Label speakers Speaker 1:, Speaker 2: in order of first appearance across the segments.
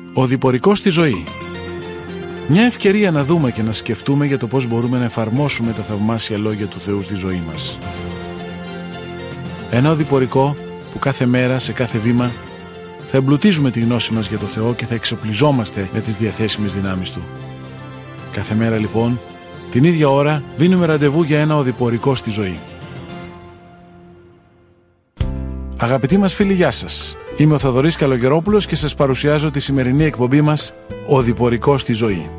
Speaker 1: Ο διπορικός στη ζωή. Μια ευκαιρία να δούμε και να σκεφτούμε για το πώς μπορούμε να εφαρμόσουμε τα θαυμάσια λόγια του Θεού στη ζωή μας. Ένα οδηπορικό που κάθε μέρα, σε κάθε βήμα, θα εμπλουτίζουμε τη γνώση μας για το Θεό και θα εξοπλιζόμαστε με τις διαθέσιμες δυνάμεις Του. Κάθε μέρα λοιπόν, την ίδια ώρα, δίνουμε ραντεβού για ένα οδηπορικό στη ζωή. Αγαπητοί μας φίλοι, γεια σας. Είμαι ο Θοδωρής Καλογερόπουλος και σας παρουσιάζω τη σημερινή εκπομπή μας «Οδηπορικό στη ζωή».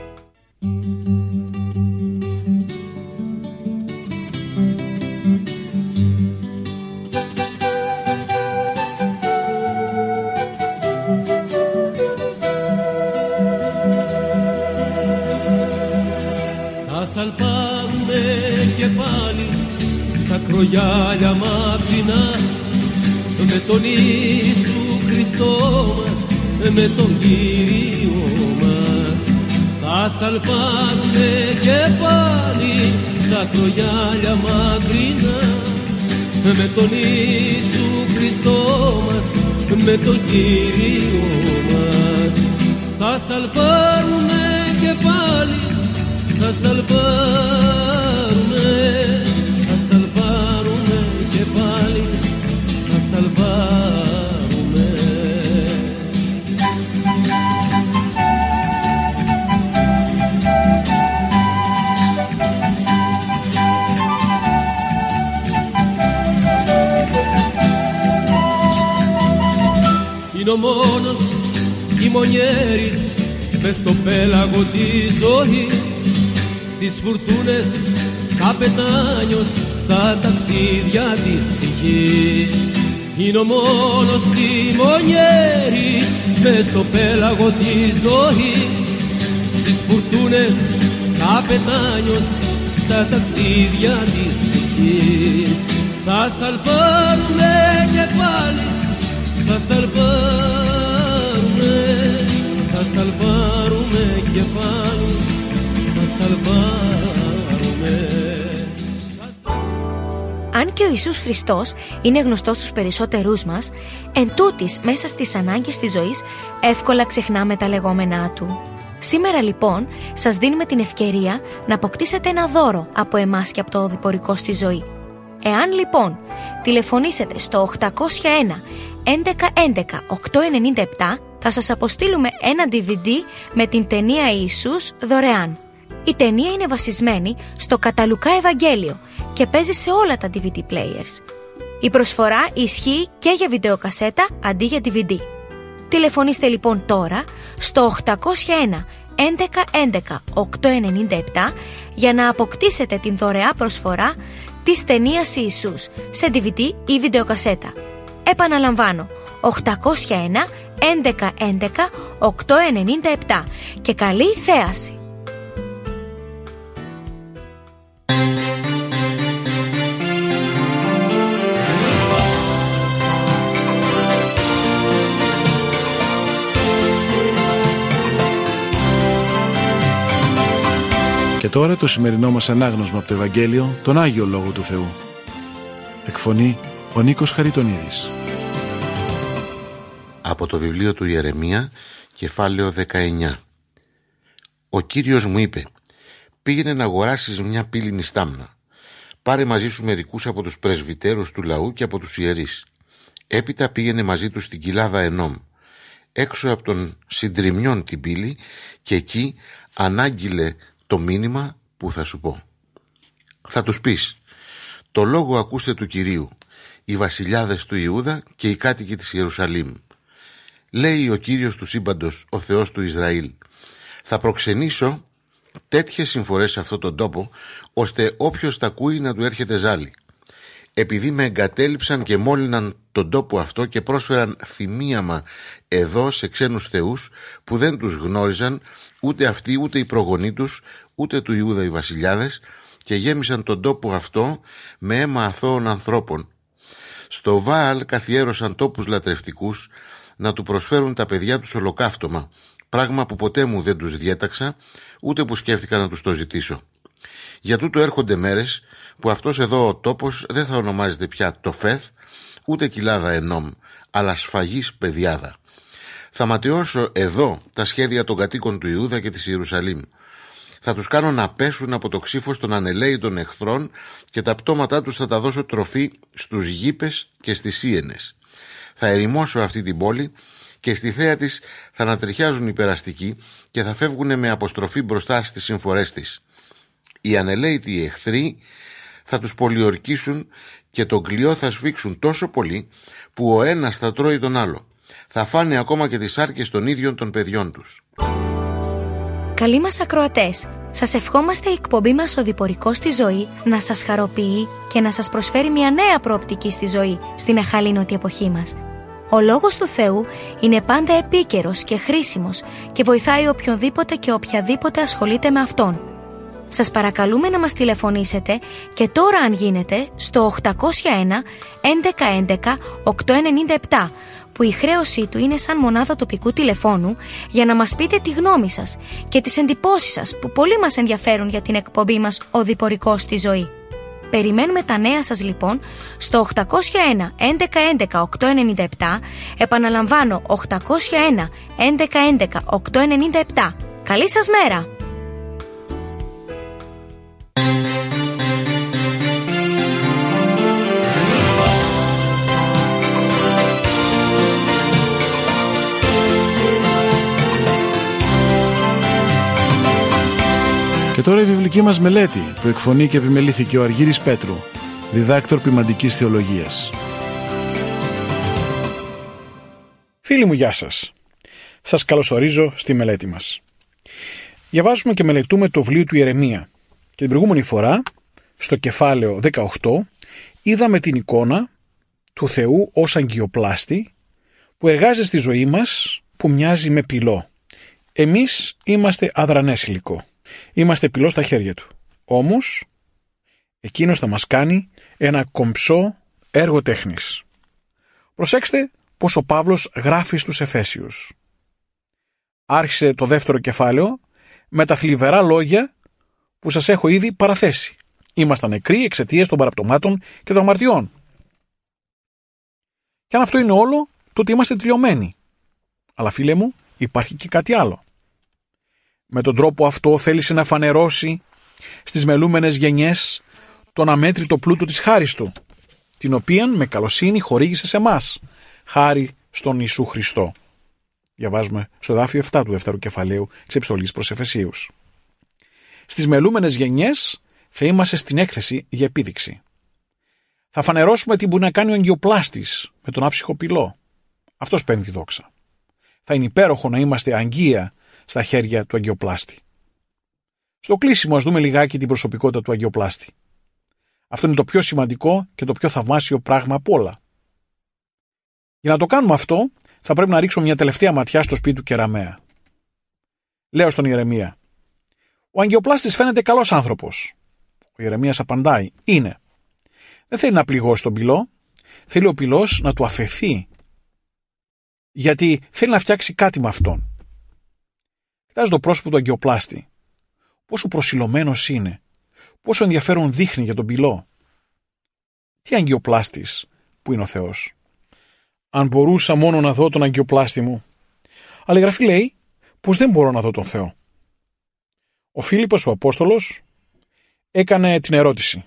Speaker 2: Ας αλπάμε και πάλι στα κρογιάλια μακρινά, με τον Ιησού Χριστό μας, με τον Κύριο μας. Ας αλπάμε και πάλι στα κρογιάλια μακρινά, με τον Ιησού Χριστό μας, με τον Κύριο μας. Θα σαλπάρουμε και πάλι, θα σαλπάρουμε, θα σαλπάρουμε και πάλι, θα σαλπάρουμε. Είναι ο μόνος ημονιέρης μες στο πέλαγο της ζωής, στις φουρτούνες καπετάνιος στα ταξίδια της ψυχής. Είναι ο μόνος τιμονιέρης μες στο πέλαγο της ζωής, στις φουρτούνες καπετάνιος στα ταξίδια της ψυχής. Θα σαλπάρουμε και πάλι, θα σαλπάρουμε, θα σαλπάρουμε και πάλι, θα σαλπάρουμε.
Speaker 3: Αν και ο Ιησούς Χριστός είναι γνωστός στους περισσότερούς μας, εν τούτης μέσα στις ανάγκες της ζωής εύκολα ξεχνάμε τα λεγόμενά Του. Σήμερα λοιπόν σας δίνουμε την ευκαιρία να αποκτήσετε ένα δώρο από εμάς και από το οδηπορικό στη ζωή. Εάν λοιπόν τηλεφωνήσετε στο 801 1111 897, θα σας αποστείλουμε ένα DVD με την ταινία Ιησούς δωρεάν. Η ταινία είναι βασισμένη στο κατά Λουκά Ευαγγέλιο και παίζει σε όλα τα DVD players. Η προσφορά ισχύει και για βιντεοκασέτα αντί για DVD. Τηλεφωνήστε λοιπόν τώρα στο 801 1111 897 για να αποκτήσετε την δωρεά προσφορά της ταινίας Ιησούς σε DVD ή βιντεοκασέτα. Επαναλαμβάνω, 801 1111 897 και καλή θέαση!
Speaker 1: Και τώρα το σημερινό μας ανάγνωσμα από το Ευαγγέλιο, τον Άγιο Λόγο του Θεού. Εκφωνεί ο Νίκος Χαριτονίδης.
Speaker 4: Από το βιβλίο του Ιερεμία, κεφάλαιο 19. Ο Κύριος μου είπε: πήγαινε να αγοράσεις μια πύληνη στάμνα. Πάρε μαζί σου μερικούς από τους πρεσβυτέρους του λαού και από τους ιερείς. Έπειτα πήγαινε μαζί τους στην κοιλάδα Ενόμ, έξω από τον συντριμιών την πύλη, και εκεί ανάγγειλε το μήνυμα που θα σου πω. Θα τους πεις: το λόγο ακούστε του Κυρίου, οι βασιλιάδες του Ιούδα και οι κάτοικοι της Ιερουσαλήμ. Λέει ο Κύριος του σύμπαντος, ο Θεός του Ισραήλ: θα προξενήσω τέτοιες συμφορές σε αυτόν τον τόπο, ώστε όποιος τα ακούει να του έρχεται ζάλι. Επειδή με εγκατέλειψαν και μόλυναν τον τόπο αυτό και πρόσφεραν θυμίαμα εδώ σε ξένους θεούς που δεν τους γνώριζαν ούτε αυτοί ούτε οι προγονείς τους ούτε του Ιούδα οι βασιλιάδες, και γέμισαν τον τόπο αυτό με αίμα αθώων ανθρώπων. Στο Βάαλ καθιέρωσαν τόπους λατρευτικούς να του προσφέρουν τα παιδιά τους ολοκαύτωμα, πράγμα που ποτέ μου δεν τους διέταξα, ούτε που σκέφτηκα να τους το ζητήσω. Για τούτο έρχονται μέρες που αυτός εδώ ο τόπος δεν θα ονομάζεται πια Τοφέθ, ούτε κοιλάδα Ενόμ, αλλά σφαγής πεδιάδα. Θα ματαιώσω εδώ τα σχέδια των κατοίκων του Ιούδα και της Ιερουσαλήμ. Θα τους κάνω να πέσουν από το ξύφος των ανελαίητων εχθρών και τα πτώματά τους θα τα δώσω τροφή στους γήπες και στις σύενες. Θα ερημώσω αυτή την πόλη και στη θέα της θα ανατριχιάζουν οι περαστικοί και θα φεύγουν με αποστροφή μπροστά στις συμφορές της. Οι ανελαίητοι εχθροί θα τους πολιορκήσουν και τον κλειό θα σφίξουν τόσο πολύ που ο ένας θα τρώει τον άλλο. Θα φάνε ακόμα και τις σάρκες των ίδιων των παιδιών τους.
Speaker 3: Καλοί μας ακροατές, σας ευχόμαστε η εκπομπή μας «Οδηπορικός στη ζωή» να σας χαροποιεί και να σας προσφέρει μια νέα προοπτική στη ζωή στην αχαλήνωτη εποχή μας. Ο Λόγος του Θεού είναι πάντα επίκαιρος και χρήσιμος και βοηθάει οποιονδήποτε και οποιαδήποτε ασχολείται με αυτόν. Σας παρακαλούμε να μας τηλεφωνήσετε και τώρα αν γίνεται στο 801 1111 897 που η χρέωσή του είναι σαν μονάδα τοπικού τηλεφώνου για να μας πείτε τη γνώμη σας και τις εντυπώσεις σας που πολύ μας ενδιαφέρουν για την εκπομπή μας «Οδηπορικός στη ζωή». Περιμένουμε τα νέα σας λοιπόν στο 801 1111 897, επαναλαμβάνω 801 1111 897. Καλή σας μέρα!
Speaker 1: Και τώρα η βιβλική μας μελέτη που εκφωνεί και επιμελήθηκε ο Αργύρης Πέτρου, διδάκτορ ποιμαντικής θεολογίας.
Speaker 5: Φίλοι μου, γεια σας. Σας καλωσορίζω στη μελέτη μας. Διαβάζουμε και μελετούμε το βιβλίο του Ιερεμία. Και την προηγούμενη φορά, στο κεφάλαιο 18, είδαμε την εικόνα του Θεού ως αγκιοπλάστη που εργάζεται στη ζωή μας που μοιάζει με πυλό. Εμείς είμαστε αδρανές υλικό. Είμαστε πυλό στα χέρια του. Όμως, εκείνος θα μας κάνει ένα κομψό έργο τέχνης. Προσέξτε πως ο Παύλος γράφει στους Εφέσιους. Άρχισε το δεύτερο κεφάλαιο με τα θλιβερά λόγια που σας έχω ήδη παραθέσει. Ήμασταν νεκροί εξαιτίας των παραπτωμάτων και των αμαρτιών. Και αν αυτό είναι όλο, τότε είμαστε τελειωμένοι. Αλλά φίλε μου, υπάρχει και κάτι άλλο. Με τον τρόπο αυτό θέλησε να φανερώσει στις μελούμενες γενιές τον αμέτρητο πλούτο της χάρης του, την οποία με καλοσύνη χορήγησε σε εμάς, χάρη στον Ιησού Χριστό. Διαβάζουμε στο εδάφιο 7 του δεύτερου κεφαλαίου της επιστολής προς Εφεσίους. Στις μελούμενες γενιές θα είμαστε στην έκθεση για επίδειξη. Θα φανερώσουμε τι μπορεί να κάνει ο αγκιοπλάστης με τον άψυχο πυλό. Αυτός παίρνει τη δόξα. Θα είναι υπέροχο να είμαστε αγγεία στα χέρια του αγκιοπλάστη. Στο κλείσιμο ας δούμε λιγάκι την προσωπικότητα του αγκιοπλάστη. Αυτό είναι το πιο σημαντικό και το πιο θαυμάσιο πράγμα απ' όλα. Για να το κάνουμε αυτό, θα πρέπει να ρίξουμε μια τελευταία ματιά στο σπίτι του Κεραμέα. Λέω στον Ιερεμία: ο αγκιοπλάστης φαίνεται καλός άνθρωπος. Ο Ιερεμίας απαντάει: είναι. Δεν θέλει να πληγώσει τον πυλό, θέλει ο πυλός να του αφαιθεί. Γιατί θέλει να φτιάξει κάτι με αυτόν. Κοιτάζει το πρόσωπο του αγκιοπλάστη. Πόσο προσιλωμένος είναι. Πόσο ενδιαφέρον δείχνει για τον πυλό. Τι αγκιοπλάστης που είναι ο Θεός. Αν μπορούσα μόνο να δω τον αγκιοπλάστη μου. Αλλά η Γραφή λέει πως δεν μπορώ να δω τον Θεό. Ο Φίλιππος ο Απόστολος έκανε την ερώτηση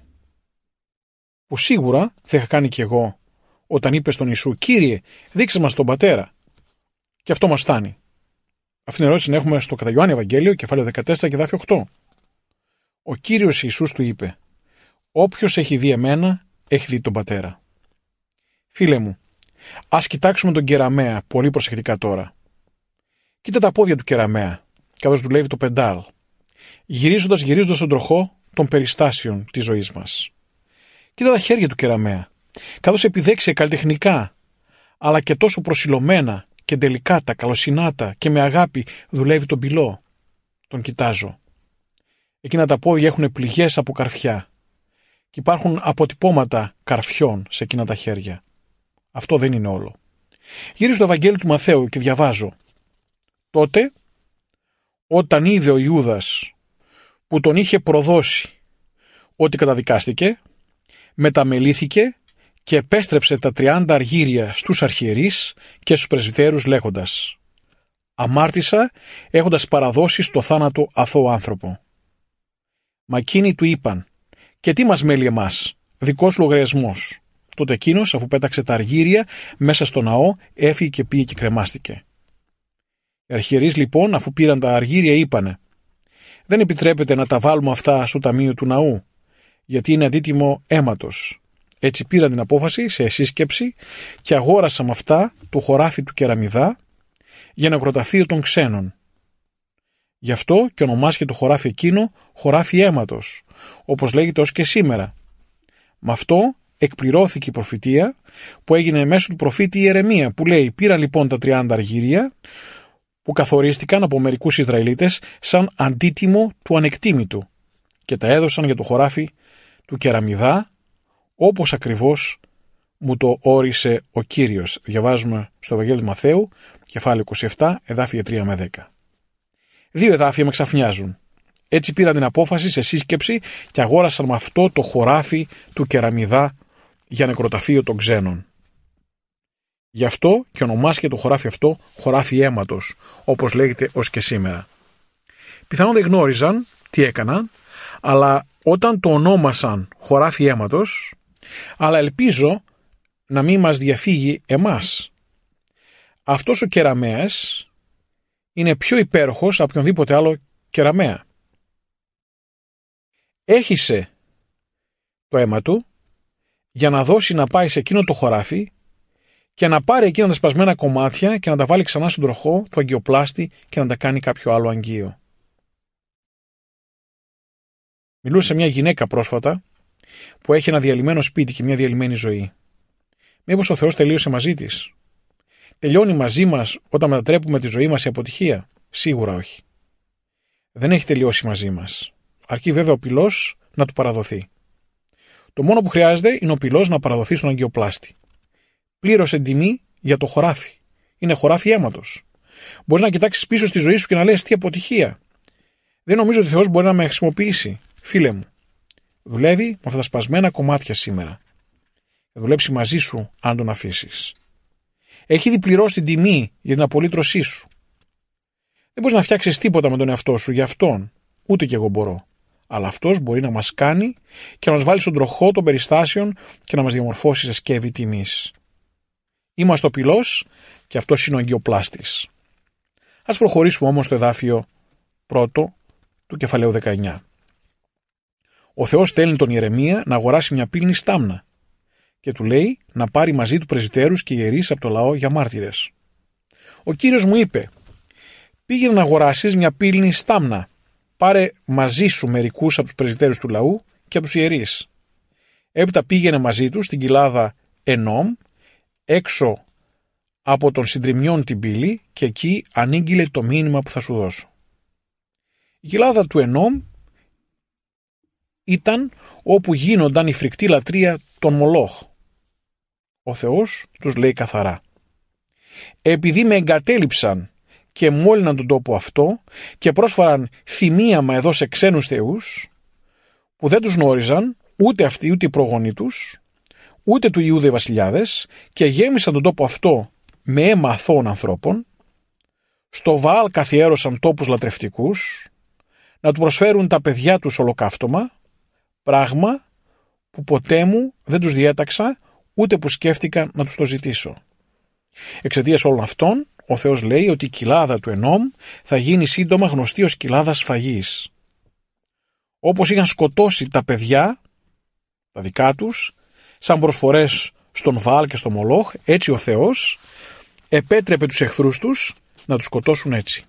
Speaker 5: που σίγουρα θα είχα κάνει κι εγώ όταν είπε στον Ιησού: Κύριε, δείξε μας τον Πατέρα. Και αυτό μας φτάνει. Αυτήν την ερώτηση την έχουμε στο κατά Ιωάννη Ευαγγέλιο, κεφάλαιο 14 και εδάφιο 8. Ο Κύριος Ιησούς του είπε: όποιος έχει δει εμένα, έχει δει τον Πατέρα. Φίλε μου, ας κοιτάξουμε τον Κεραμέα πολύ προσεκτικά τώρα. Κοίτα τα πόδια του Κεραμέα, καθώς δουλεύει το πεντάλ, γυρίζοντας τον τροχό των περιστάσεων της ζωής μας. Κοίτα τα χέρια του Κεραμέα, καθώς επιδέξει καλλιτεχνικά, αλλά και τόσο προσιλωμένα και τελικάτα, καλοσυνάτα και με αγάπη δουλεύει τον πυλό. Τον κοιτάζω. Εκείνα τα πόδια έχουν πληγές από καρφιά και υπάρχουν αποτυπώματα καρφιών σε εκείνα τα χέρια. Αυτό δεν είναι όλο. Γυρίζω στο Ευαγγέλιο του Μαθαίου και διαβάζω: τότε, όταν είδε ο Ιούδας που τον είχε προδώσει ότι καταδικάστηκε, μεταμελήθηκε και επέστρεψε τα 30 αργύρια στους αρχιερείς και στους πρεσβυτέρους λέγοντας: αμάρτησα έχοντας παραδώσει στο θάνατο αθώο άνθρωπο. Μα εκείνοι του είπαν, και τι μας μέλει εμάς, δικός λογαριασμός. Τότε εκείνος, αφού πέταξε τα αργύρια μέσα στο ναό, έφυγε και πήγε και κρεμάστηκε. Οι αρχιερείς λοιπόν, αφού πήραν τα αργύρια, είπανε, δεν επιτρέπεται να τα βάλουμε αυτά στο ταμείο του ναού, γιατί είναι αντίτιμο αίματος. Έτσι πήραν την απόφαση σε σύσκεψη και αγόρασαν με αυτά το χωράφι του Κεραμιδά για νεκροταφείο των ξένων. Γι' αυτό και ονομάστηκε το χωράφι εκείνο χωράφι αίματος, όπως λέγεται ως και σήμερα. Με αυτό εκπληρώθηκε η προφητεία που έγινε μέσω του προφήτη Ιερεμία, που λέει, πήραν λοιπόν τα 30 αργύρια που καθορίστηκαν από μερικούς Ισραηλίτες σαν αντίτιμο του ανεκτήμητου και τα έδωσαν για το χωράφι του Κεραμιδά, όπως ακριβώς μου το όρισε ο Κύριος. Διαβάζουμε στο Ευαγγέλιο του Μαθαίου, κεφάλαιο 27, εδάφια 3 με 10. Δύο εδάφια με ξαφνιάζουν. Έτσι πήραν την απόφαση σε σύσκεψη και αγόρασαν με αυτό το χωράφι του Κεραμιδά για νεκροταφείο των ξένων. Γι' αυτό και ονομάστηκε το χωράφι αυτό χωράφι αίματος, όπως λέγεται ως και σήμερα. Πιθανόν δεν γνώριζαν τι έκαναν, αλλά όταν το ονόμασαν χωράφι αίματος, αλλά ελπίζω να μην μας διαφύγει εμάς. Αυτός ο κεραμέας είναι πιο υπέροχος από οποιονδήποτε άλλο κεραμέα. Έχισε το αίμα του για να δώσει να πάει σε εκείνο το χωράφι και να πάρει εκείνα τα σπασμένα κομμάτια και να τα βάλει ξανά στον τροχό του αγκιοπλάστη και να τα κάνει κάποιο άλλο αγγείο. Μιλούσε μια γυναίκα πρόσφατα που έχει ένα διαλυμένο σπίτι και μια διαλυμένη ζωή. Μήπως ο Θεός τελείωσε μαζί της? Τελειώνει μαζί μας όταν μετατρέπουμε τη ζωή μας σε αποτυχία? Σίγουρα όχι. Δεν έχει τελειώσει μαζί μας. Αρκεί βέβαια ο πυλός να του παραδοθεί. Το μόνο που χρειάζεται είναι ο πυλός να παραδοθεί στον αγκιοπλάστη. Πλήρωσε τιμή για το χωράφι. Είναι χωράφι αίματος. Μπορείς να κοιτάξεις πίσω στη ζωή σου και να λες τι αποτυχία. Δεν νομίζω ότι ο Θεός μπορεί να με χρησιμοποιήσει. Φίλε μου, δουλεύει με αυτά τα σπασμένα κομμάτια σήμερα. Θα δουλέψει μαζί σου αν τον αφήσεις. Έχει ήδη πληρώσει την τιμή για την απολύτρωσή σου. Δεν μπορείς να φτιάξεις τίποτα με τον εαυτό σου για αυτόν. Ούτε κι εγώ μπορώ. Αλλά αυτός μπορεί να μας κάνει και να μας βάλει στον τροχό των περιστάσεων και να μας διαμορφώσει σε σκεύη τιμής. Είμαστε ο πυλός και αυτός είναι ο αγκιοπλάστης. Ας προχωρήσουμε όμως στο εδάφιο 1 του κεφαλαίου 19. Ο Θεός στέλνει τον Ιερεμία να αγοράσει μια πύληνη στάμνα και του λέει να πάρει μαζί του πρεσβυτέρους και ιερείς από το λαό για μάρτυρες. Ο Κύριος μου είπε, πήγαινε να αγοράσεις μια πύληνη στάμνα. Πάρε μαζί σου μερικούς από τους πρεσβυτέρους του λαού και από τους ιερείς. Έπειτα πήγαινε μαζί τους στην κοιλάδα Ενόμ, έξω από τον συντριμιών την πύλη, και εκεί ανήγγειλε το μήνυμα που θα σου δώσω. Η κοιλάδα του Ενόμ ήταν όπου γίνονταν η φρικτή λατρεία των Μολόχ. Ο Θεός τους λέει καθαρά, επειδή με εγκατέλειψαν και μόλυναν τον τόπο αυτό και πρόσφεραν θυμίαμα εδώ σε ξένους θεούς που δεν τους γνώριζαν ούτε αυτοί ούτε οι προγονείς τους ούτε του Ιούδα οι βασιλιάδες, και γέμισαν τον τόπο αυτό με αίμα αθώων ανθρώπων, στο Βαάλ καθιέρωσαν τόπους λατρευτικούς να του προσφέρουν τα παιδιά τους ολοκαύτωμα, πράγμα που ποτέ μου δεν τους διέταξα ούτε που σκέφτηκα να τους το ζητήσω. Εξαιτίας όλων αυτών, ο Θεός λέει ότι η κοιλάδα του Ενόμ θα γίνει σύντομα γνωστή ως κοιλάδα σφαγής. Όπως είχαν σκοτώσει τα παιδιά, τα δικά τους, σαν προσφορές στον Βαάλ και στο Μολόχ, έτσι ο Θεός επέτρεπε τους εχθρούς τους να τους σκοτώσουν έτσι.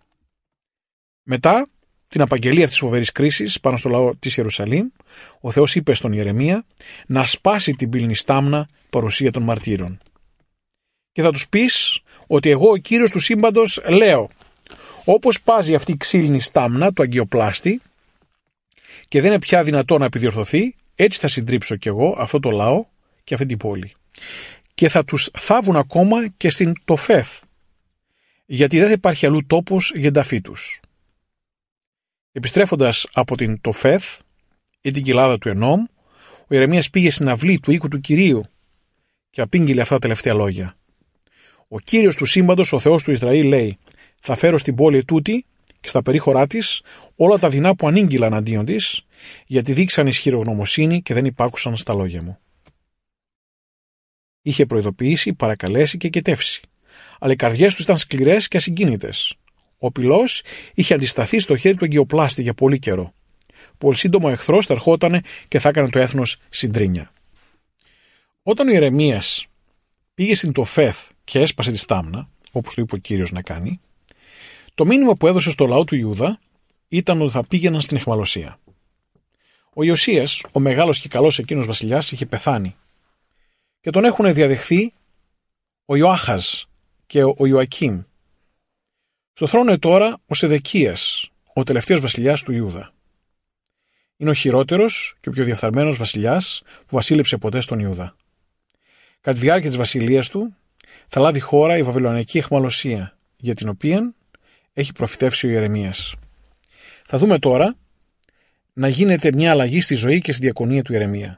Speaker 5: Μετά την απαγγελία αυτής της φοβερής κρίσης πάνω στο λαό της Ιερουσαλήμ, ο Θεός είπε στον Ιερεμία να σπάσει την πύληνη στάμνα παρουσία των μαρτύρων. Και θα τους πεις ότι εγώ ο Κύριος του σύμπαντος λέω, όπως πάζει αυτή η ξύλινη στάμνα του αγκιοπλάστη και δεν είναι πια δυνατό να επιδιορθωθεί, έτσι θα συντρίψω κι εγώ αυτό το λαό και αυτή την πόλη. Και θα τους θάβουν ακόμα και στην Τοφέθ, γιατί δεν θα υπάρχει αλλού τόπος για ενταφή τους. Επιστρέφοντας από την Τοφέθ ή την κοιλάδα του Ενόμ, ο Ιερεμίας πήγε στην αυλή του οίκου του Κυρίου και απήγγειλε αυτά τα τελευταία λόγια. Ο Κύριος του σύμπαντος, ο Θεός του Ισραήλ, λέει: Θα φέρω στην πόλη ετούτη και στα περίχωρά της όλα τα δεινά που ανήγγυλαν αντίον της, γιατί δείξαν ισχυρογνωμοσύνη και δεν υπάκουσαν στα λόγια μου. Είχε προειδοποιήσει, παρακαλέσει και κετεύσει, αλλά οι καρδιές τους ήταν σκληρές και ασυγκίνητες. Ο πυλός είχε αντισταθεί στο χέρι του εγκυοπλάστη για πολύ καιρό. Πολύ σύντομα ο εχθρός θα ερχότανε και θα έκανε το έθνος συντρίνια. Όταν ο Ιερεμίας πήγε στην Τοφέθ και έσπασε τη στάμνα, όπως του είπε ο Κύριος να κάνει, το μήνυμα που έδωσε στο λαό του Ιούδα ήταν ότι θα πήγαιναν στην αιχμαλωσία. Ο Ιωσίας, ο μεγάλος και καλός εκείνος βασιλιάς, είχε πεθάνει και τον έχουν διαδεχθεί ο Ιωάχαζ και ο Ιωακίμ. Στο θρόνο τώρα ο Σεδεκίας, ο τελευταίος βασιλιάς του Ιούδα. Είναι ο χειρότερος και ο πιο διαφθαρμένος βασιλιάς που βασίλεψε ποτέ στον Ιούδα. Κατά τη διάρκεια της βασιλείας του θα λάβει χώρα η βαβυλωνική αιχμαλωσία, για την οποία έχει προφητεύσει ο Ιερεμίας. Θα δούμε τώρα να γίνεται μια αλλαγή στη ζωή και στη διακονία του Ιερεμία.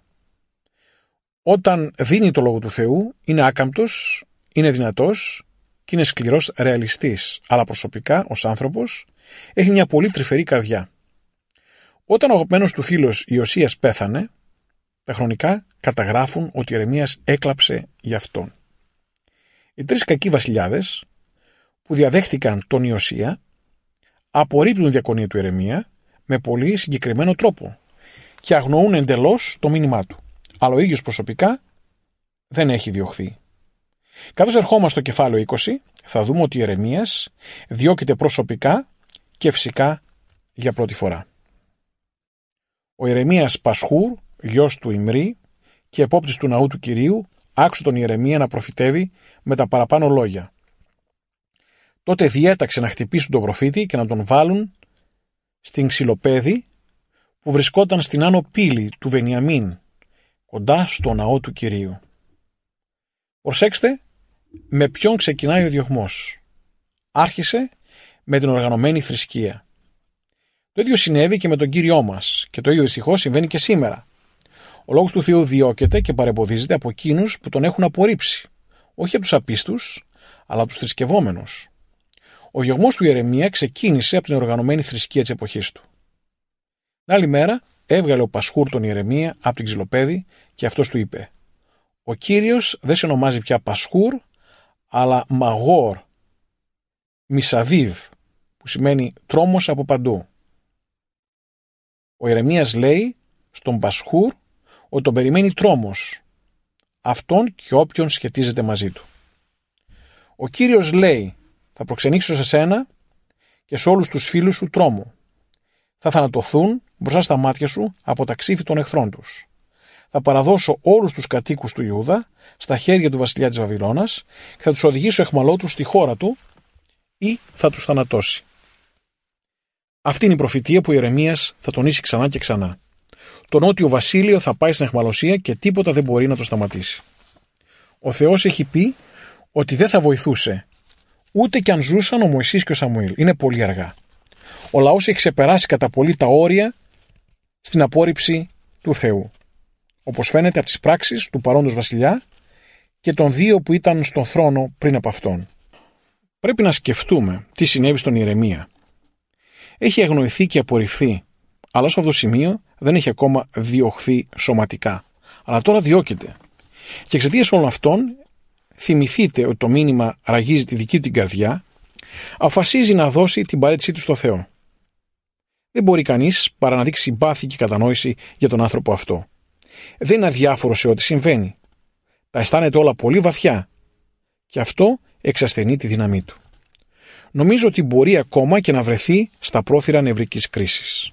Speaker 5: Όταν δίνει το λόγο του Θεού, είναι άκαμπτος, είναι δυνατός και είναι σκληρός ρεαλιστής, αλλά προσωπικά ως άνθρωπος έχει μια πολύ τρυφερή καρδιά. Όταν ο αγαπημένος του φίλος Ιωσίας πέθανε, τα χρονικά καταγράφουν ότι ο Ιερεμίας έκλαψε γι' αυτόν. Οι τρεις κακοί βασιλιάδες που διαδέχτηκαν τον Ιωσία απορρίπτουν τη διακονία του Ιερεμία με πολύ συγκεκριμένο τρόπο και αγνοούν εντελώς το μήνυμά του. Αλλά ο ίδιος προσωπικά δεν έχει διωχθεί. Καθώς ερχόμαστε στο κεφάλαιο 20, θα δούμε ότι ο Ιερεμίας διώκεται προσωπικά και φυσικά για πρώτη φορά. Ο Ιερεμίας Πασχούρ, γιος του Ιμρή και επόπτης του ναού του Κυρίου, άκουσε τον Ιερεμία να προφητεύει με τα παραπάνω λόγια. Τότε διέταξε να χτυπήσουν τον προφήτη και να τον βάλουν στην ξυλοπέδη που βρισκόταν στην άνω πύλη του Βενιαμίν, κοντά στο ναό του Κυρίου. Προσέξτε με ποιον ξεκινάει ο διωγμός. Άρχισε με την οργανωμένη θρησκεία. Το ίδιο συνέβη και με τον Κύριό μας και το ίδιο δυστυχώς συμβαίνει και σήμερα. Ο λόγος του Θεού διώκεται και παρεμποδίζεται από εκείνους που τον έχουν απορρίψει, όχι από τους απίστους, αλλά από τους θρησκευόμενους. Ο διωγμός του Ιερεμία ξεκίνησε από την οργανωμένη θρησκεία της εποχής του. Την άλλη μέρα έβγαλε ο Πασχούρ τον Ιερεμία από την ξυλοπέδη και αυτός του είπε: «Ο Κύριος δεν σε ονομάζει πια Πασχούρ, αλλά Μαγόρ, Μισαβίβ, που σημαίνει τρόμος από παντού». Ο Ιερεμίας λέει στον Πασχούρ ότι τον περιμένει τρόμος, αυτόν και όποιον σχετίζεται μαζί του. Ο Κύριος λέει: «Θα προξενήξω σε σένα και σε όλους τους φίλους σου τρόμο. Θα θανατωθούν μπροστά στα μάτια σου από τα ξύφη των εχθρών τους. Θα παραδώσω όλους τους κατοίκους του Ιούδα στα χέρια του βασιλιά της Βαβυλώνας και θα τους οδηγήσω εχμαλώτους στη χώρα του ή θα τους θανατώσει». Αυτή είναι η προφητεία που ο Ιερεμίας θα τονίσει ξανά και ξανά. Το νότιο βασίλειο θα πάει στην αιχμαλωσία και τίποτα δεν μπορεί να το σταματήσει. Ο Θεός έχει πει ότι δεν θα βοηθούσε ούτε κι αν ζούσαν ο Μωυσής και ο Σαμουήλ. Είναι πολύ αργά. Ο λαός έχει ξεπεράσει κατά πολύ τα όρια στην απόρριψη του Θεού, όπως φαίνεται από τις πράξεις του παρόντος βασιλιά και των δύο που ήταν στον θρόνο πριν από αυτόν. Πρέπει να σκεφτούμε τι συνέβη στον Ιερεμία. Έχει αγνοηθεί και απορριφθεί, αλλά σε αυτό το σημείο δεν έχει ακόμα διωχθεί σωματικά. Αλλά τώρα διώκεται. Και εξαιτίας όλων αυτών, θυμηθείτε ότι το μήνυμα ραγίζει τη δική του την καρδιά, αποφασίζει να δώσει την παρέτησή του στο Θεό. Δεν μπορεί κανείς παρά να δείξει συμπάθεια και κατανόηση για τον άνθρωπο αυτό. Δεν είναι αδιάφορο σε ό,τι συμβαίνει. Τα αισθάνεται όλα πολύ βαθιά. Και αυτό εξασθενεί τη δύναμή του. Νομίζω ότι μπορεί ακόμα και να βρεθεί στα πρόθυρα νευρικής κρίσης.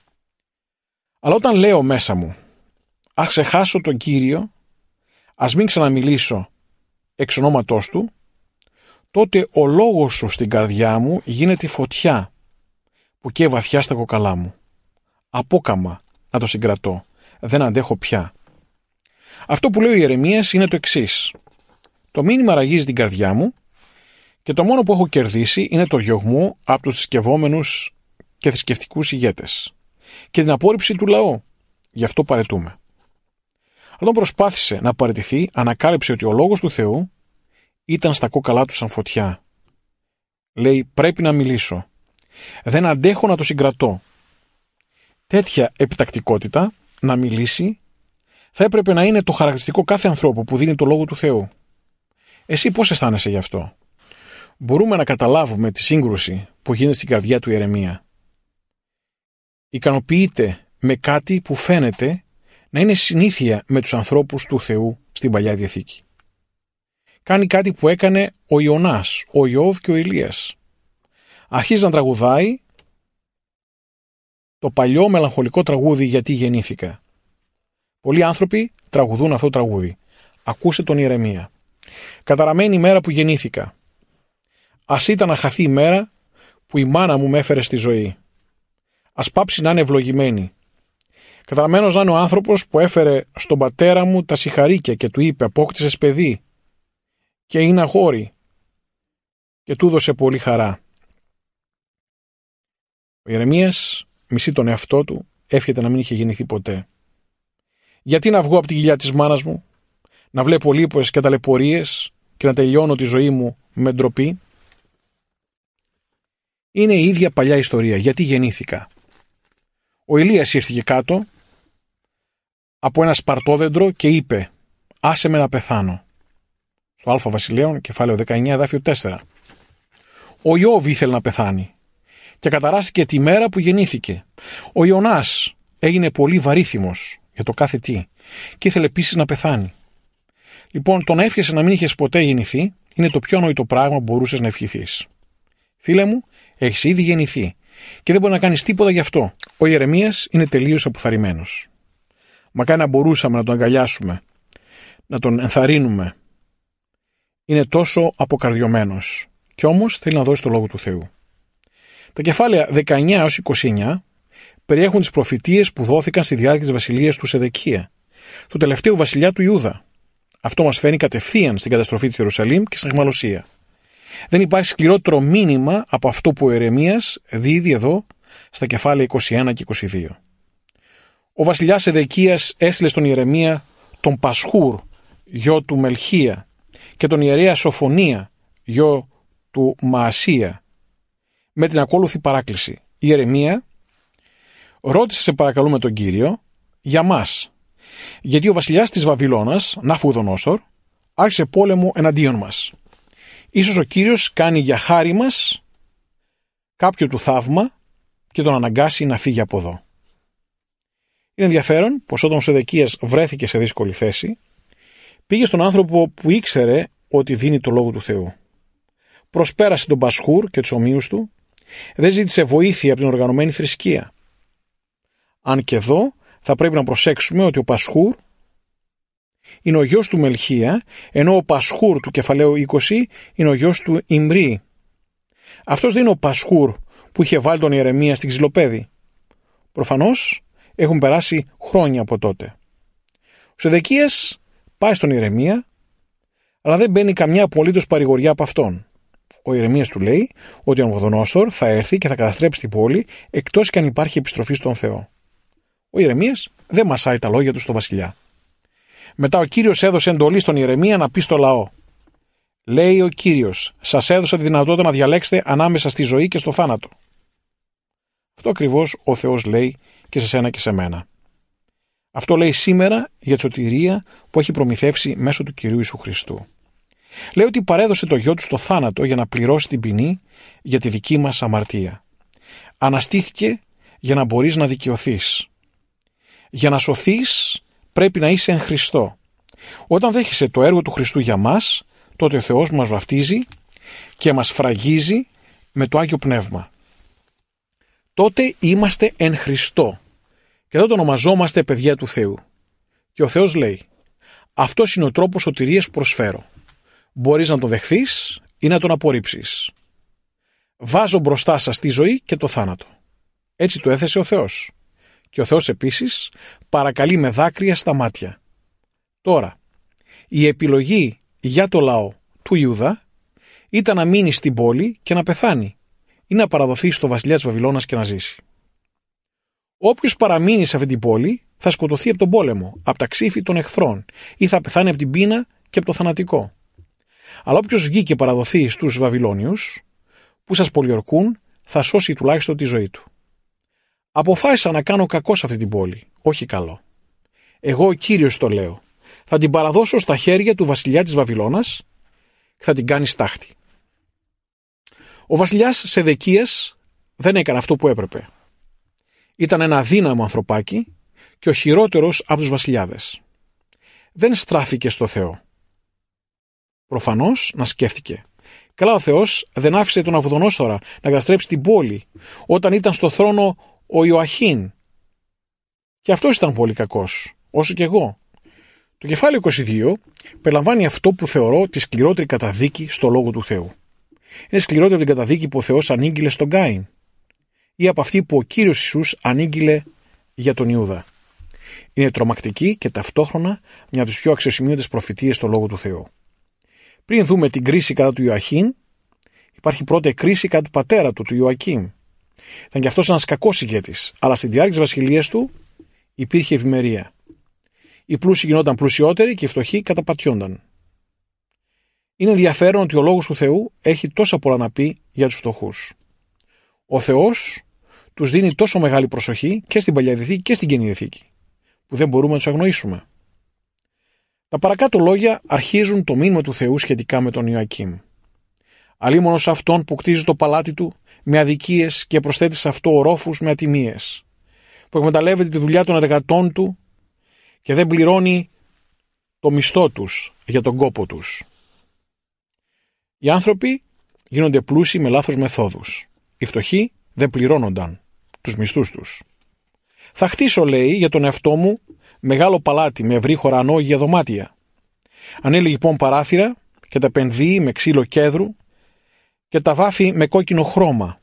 Speaker 5: Αλλά όταν λέω μέσα μου, ας ξεχάσω τον Κύριο, ας μην ξαναμιλήσω εξ ονόματός του, τότε ο λόγος σου στην καρδιά μου γίνεται φωτιά που καίει βαθιά στα κοκαλά μου. Απόκαμα να το συγκρατώ, δεν αντέχω πια. Αυτό που λέει ο Ιερεμίας είναι το εξής. Το μήνυμα ραγίζει την καρδιά μου και το μόνο που έχω κερδίσει είναι το διωγμό από τους θρησκευόμενους και θρησκευτικούς ηγέτες και την απόρριψη του λαού. Γι' αυτό παρετούμε. Όταν προσπάθησε να παραιτηθεί, ανακάλυψε ότι ο λόγος του Θεού ήταν στα κόκαλά του σαν φωτιά Λέει, πρέπει να μιλήσω. Δεν αντέχω να το συγκρατώ. Τέτοια επιτακτικότητα να μιλήσει θα έπρεπε να είναι το χαρακτηριστικό κάθε ανθρώπου που δίνει το λόγο του Θεού. Εσύ πώς αισθάνεσαι γι' αυτό? Μπορούμε να καταλάβουμε τη σύγκρουση που γίνεται στην καρδιά του Ιερεμία. Ικανοποιείται με κάτι που φαίνεται να είναι συνήθεια με τους ανθρώπους του Θεού στην Παλιά Διαθήκη. Κάνει κάτι που έκανε ο Ιωνάς, ο Ιώβ και ο Ηλίας. Αρχίζει να τραγουδάει το παλιό μελαγχολικό τραγούδι «Γιατί γεννήθηκα». Πολλοί άνθρωποι τραγουδούν αυτό το τραγούδι. Ακούσε τον Ιερεμία. Καταραμένη η μέρα που γεννήθηκα. Ας ήταν να χαθεί η μέρα που η μάνα μου με έφερε στη ζωή. Ας πάψει να είναι ευλογημένη. Καταραμένος να είναι ο άνθρωπος που έφερε στον πατέρα μου τα σιχαρίκια και του είπε «Απόκτησες παιδί και είναι αγόρι» και του έδωσε πολύ χαρά. Ο Ιερεμίας μισεί τον εαυτό του, εύχεται να μην είχε γεννηθεί ποτέ. Γιατί να βγω από τη κοιλιά της μάνας μου, να βλέπω λύπες και ταλαιπωρίες και να τελειώνω τη ζωή μου με ντροπή? Είναι η ίδια παλιά ιστορία. Γιατί γεννήθηκα. Ο Ηλίας ήρθε κάτω από ένα σπαρτόδεντρο και είπε «Άσε με να πεθάνω». Στο Α Βασιλέων, κεφάλαιο 19, εδάφιο 4. Ο Ιώβ ήθελε να πεθάνει και καταράστηκε τη μέρα που γεννήθηκε. Ο Ιωνάς έγινε πολύ βαρύθιμος για το κάθε τι και ήθελε επίσης να πεθάνει. Λοιπόν, το να εύχεσαι να μην είχες ποτέ γεννηθεί είναι το πιο ανοητό πράγμα που μπορούσες να ευχηθείς. Φίλε μου, έχεις ήδη γεννηθεί και δεν μπορεί να κάνεις τίποτα γι' αυτό. Ο Ιερεμίας είναι τελείως αποθαρρυμένος. Μακάρι να μπορούσαμε να τον αγκαλιάσουμε, να τον ενθαρρύνουμε. Είναι τόσο αποκαρδιωμένος και όμως θέλει να δώσει το λόγο του Θεού. Τα κεφάλαια 19 έως 29 περιέχουν τις προφητείες που δόθηκαν στη διάρκεια της βασιλείας του Σεδεκία, του τελευταίου βασιλιά του Ιούδα. Αυτό μας φέρνει κατευθείαν στην καταστροφή της Ιερουσαλήμ και στην αιχμαλωσία. Δεν υπάρχει σκληρότερο μήνυμα από αυτό που ο Ιερεμίας δίδει εδώ στα κεφάλαια 21 και 22. Ο βασιλιάς Σεδεκίας έστειλε στον Ιερεμία τον Πασχούρ, γιο του Μελχία, και τον ιερέα Σοφονία, γιο του Μαασία, με την ακόλουθη παράκληση. Ιερεμία, ρώτησε σε παρακαλούμε τον Κύριο για μας, γιατί ο βασιλιάς της Βαβυλώνας, Ναβουχοδονόσορ, άρχισε πόλεμο εναντίον μας. Ίσως ο Κύριος κάνει για χάρη μας κάποιο του θαύμα και τον αναγκάσει να φύγει από εδώ. Είναι ενδιαφέρον πως όταν ο Σεδεκίας βρέθηκε σε δύσκολη θέση, πήγε στον άνθρωπο που ήξερε ότι δίνει το λόγο του Θεού. Προσπέρασε τον Πασχούρ και τους ομοίους του, δεν ζήτησε βοήθεια από την οργανωμένη θρησκεία. Αν και εδώ θα πρέπει να προσέξουμε ότι ο Πασχούρ είναι ο γιος του Μελχία, ενώ ο Πασχούρ του κεφαλαίου 20 είναι ο γιος του Ιμρή. Αυτός δεν είναι ο Πασχούρ που είχε βάλει τον Ιερεμία στην ξυλοπέδη. Προφανώς έχουν περάσει χρόνια από τότε. Ο Σεδεκίας πάει στον Ιερεμία, αλλά δεν μπαίνει καμιά απολύτως παρηγοριά από αυτόν. Ο Ιερεμίας του λέει ότι ο Ναβουχοδονόσορ θα έρθει και θα καταστρέψει την πόλη, εκτός και αν υπάρχει επιστροφή στον Θεό. Ο Ιερεμίας δεν μασάει τα λόγια του στο βασιλιά. Μετά ο Κύριος έδωσε εντολή στον Ιερεμία να πει στο λαό. Λέει ο Κύριος, σας έδωσα τη δυνατότητα να διαλέξετε ανάμεσα στη ζωή και στο θάνατο. Αυτό ακριβώς ο Θεός λέει και σε σένα και σε μένα. Αυτό λέει σήμερα για τη σωτηρία που έχει προμηθεύσει μέσω του Κυρίου Ιησού Χριστού. Λέει ότι παρέδωσε το γιο του στο θάνατο για να πληρώσει την ποινή για τη δική μας αμαρτία. Αναστήθηκε για να μπορείς να δικαιωθείς. Για να σωθείς πρέπει να είσαι εν Χριστώ. Όταν δέχεσαι το έργο του Χριστού για μας, τότε ο Θεός μας βαφτίζει και μας φραγίζει με το Άγιο Πνεύμα. Τότε είμαστε εν Χριστώ και εδώ το ονομαζόμαστε παιδιά του Θεού. Και ο Θεός λέει, αυτός είναι ο τρόπος σωτηρίας που προσφέρω. Μπορείς να τον δεχθείς ή να τον απορρίψεις. Βάζω μπροστά σας τη ζωή και το θάνατο. Έτσι το έθεσε ο Θεός. Και ο Θεός επίσης παρακαλεί με δάκρυα στα μάτια. Τώρα, η επιλογή για το λαό του Ιούδα ήταν να μείνει στην πόλη και να πεθάνει ή να παραδοθεί στο βασιλιά της Βαβυλώνας και να ζήσει. Όποιος παραμείνει σε αυτή την πόλη θα σκοτωθεί από τον πόλεμο, από τα ξύφη των εχθρών ή θα πεθάνει από την πείνα και από το θανατικό. Αλλά όποιος βγει και παραδοθεί στους Βαβυλώνιους, που σας πολιορκούν θα σώσει τουλάχιστον τη ζωή του. Αποφάσισα να κάνω κακό σε αυτή την πόλη, όχι καλό. Εγώ ο Κύριος το λέω. Θα την παραδώσω στα χέρια του βασιλιά της Βαβυλώνας και θα την κάνει στάχτη. Ο βασιλιάς Σεδεκίας δεν έκανε αυτό που έπρεπε. Ήταν ένα αδύναμο ανθρωπάκι και ο χειρότερος από τους βασιλιάδες. Δεν στράφηκε στο Θεό. Προφανώς να σκέφτηκε. Καλά, ο Θεός δεν άφησε τον Ναβουχοδονόσορα να καταστρέψει την πόλη όταν ήταν στο θρόνο ο Ιωαχήν. Και αυτός ήταν πολύ κακός, όσο και εγώ. Το κεφάλαιο 22 περιλαμβάνει αυτό που θεωρώ τη σκληρότερη καταδίκη στο Λόγο του Θεού. Είναι σκληρότερη από την καταδίκη που ο Θεός ανήγγειλε στον Κάιν ή από αυτή που ο Κύριος Ιησούς ανήγγειλε για τον Ιούδα. Είναι τρομακτική και ταυτόχρονα μια από τις πιο αξιοσημείωτες προφητείες στο Λόγο του Θεού. Πριν δούμε την κρίση κατά του Ιωαχήν, υπάρχει πρώτα η κρίση κατά του πατέρα του Ιωακήμ. Ήταν και αυτός ένας κακός ηγέτης, αλλά στη διάρκεια της βασιλείας του υπήρχε ευημερία. Οι πλούσιοι γινόταν πλουσιότεροι και οι φτωχοί καταπατιόνταν. Είναι ενδιαφέρον ότι ο Λόγος του Θεού έχει τόσα πολλά να πει για τους φτωχούς. Ο Θεός τους δίνει τόσο μεγάλη προσοχή και στην Παλιά Διαθήκη και στην Καινή Διαθήκη, που δεν μπορούμε να τους αγνοήσουμε. Τα παρακάτω λόγια αρχίζουν το μήνυμα του Θεού σχετικά με τον Ιωακήμ. Αλίμονο σε αυτόν που κτίζει το παλάτι του με αδικίες και προσθέτει σε αυτό ορόφους με ατιμίες, που εκμεταλλεύεται τη δουλειά των εργατών του και δεν πληρώνει το μισθό τους για τον κόπο τους. Οι άνθρωποι γίνονται πλούσιοι με λάθος μεθόδους. Οι φτωχοί δεν πληρώνονταν τους μισθούς τους. Θα χτίσω, λέει, για τον εαυτό μου μεγάλο παλάτι με ευρύ χωρανό για δωμάτια. Ανέλει λοιπόν παράθυρα και τα πενδύει με ξύλο κέδρου και τα βάφει με κόκκινο χρώμα.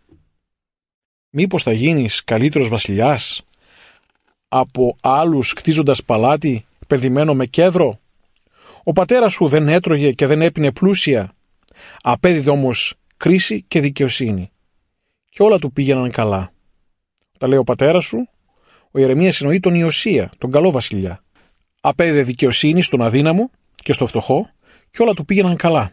Speaker 5: Μήπως θα γίνεις καλύτερος βασιλιάς από άλλους κτίζοντας παλάτι πενδυμένο με κέδρο? Ο πατέρας σου δεν έτρωγε και δεν έπινε πλούσια, απέδιδε όμως κρίση και δικαιοσύνη και όλα του πήγαιναν καλά. Τα λέει ο πατέρας σου, ο Ιερεμίας εννοεί τον Ιωσία, τον καλό βασιλιά. Απέδιδε δικαιοσύνη στον αδύναμο και στο φτωχό και όλα του πήγαιναν καλά.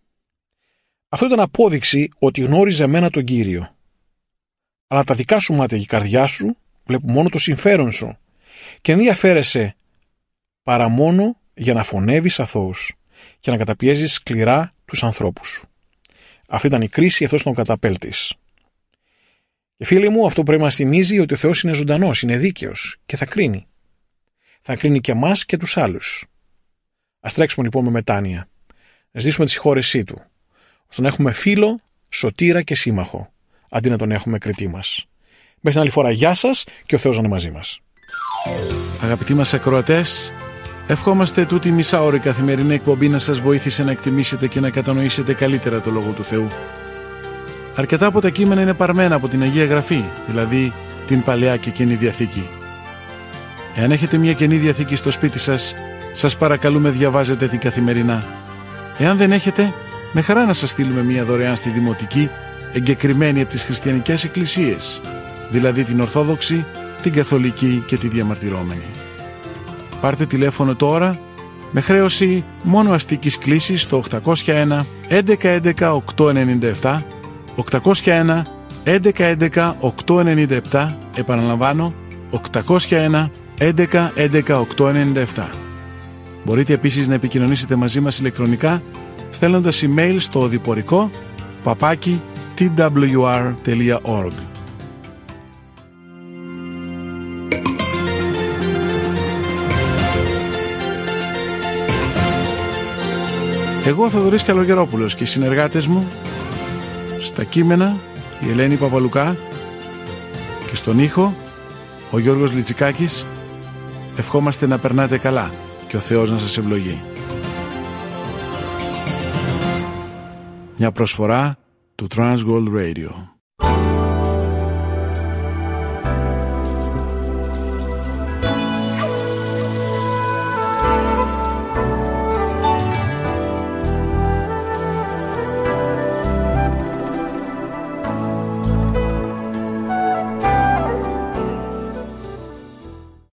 Speaker 5: Αυτό ήταν απόδειξη ότι γνώριζε εμένα τον Κύριο. Αλλά τα δικά σου μάτια και η καρδιά σου βλέπουν μόνο το συμφέρον σου και ενδιαφέρεσαι παρά μόνο για να φωνεύεις αθώους και να καταπιέζεις σκληρά τους ανθρώπους σου. Αυτή ήταν η κρίση, αυτός ήταν ο καταπέλτης. Και φίλοι μου, αυτό πρέπει να μας θυμίζει ότι ο Θεός είναι ζωντανός, είναι δίκαιος και θα κρίνει. Θα κρίνει και εμάς και τους άλλους. Ας τρέξουμε λοιπόν με μετάνοια, να ζητήσουμε τη συγχώρεσή του, ώστε να έχουμε φίλο, σωτήρα και σύμμαχο, αντί να τον έχουμε κριτή μας. Μέχρι την άλλη φορά, γεια σας και ο Θεός να είναι μαζί μας.
Speaker 1: Αγαπητοί μας ακροατές, ευχόμαστε τούτη μισάωρη καθημερινή εκπομπή να σας βοήθησε να εκτιμήσετε και να κατανοήσετε καλύτερα το Λόγο του Θεού. Αρκετά από τα κείμενα είναι παρμένα από την Αγία Γραφή, δηλαδή την Παλαιά και Καινή Διαθήκη. Εάν έχετε μια Καινή Διαθήκη στο σπίτι σας, σας παρακαλούμε διαβάζετε την καθημερινά. Εάν δεν έχετε, με χαρά να σας στείλουμε μια δωρεάν στη Δημοτική, εγκεκριμένη από τις χριστιανικές εκκλησίες, δηλαδή την Ορθόδοξη, την Καθολική και τη Διαμαρτυρόμενη. Πάρτε τηλέφωνο τώρα με χρέωση μόνο αστικής κλήσης στο 801 1111 897, 801 1111 897, επαναλαμβάνω 801 1111 897. Μπορείτε επίσης να επικοινωνήσετε μαζί μας ηλεκτρονικά στέλνοντας email στο οδηπορικό @twr.org. Εγώ, Θοδωρής Καλογερόπουλος, και οι συνεργάτες μου στα κείμενα η Ελένη Παπαλουκά και στον ήχο ο Γιώργος Λιτσικάκης, ευχόμαστε να περνάτε καλά και ο Θεός να σας ευλογεί. Μια προσφορά του Transworld Radio.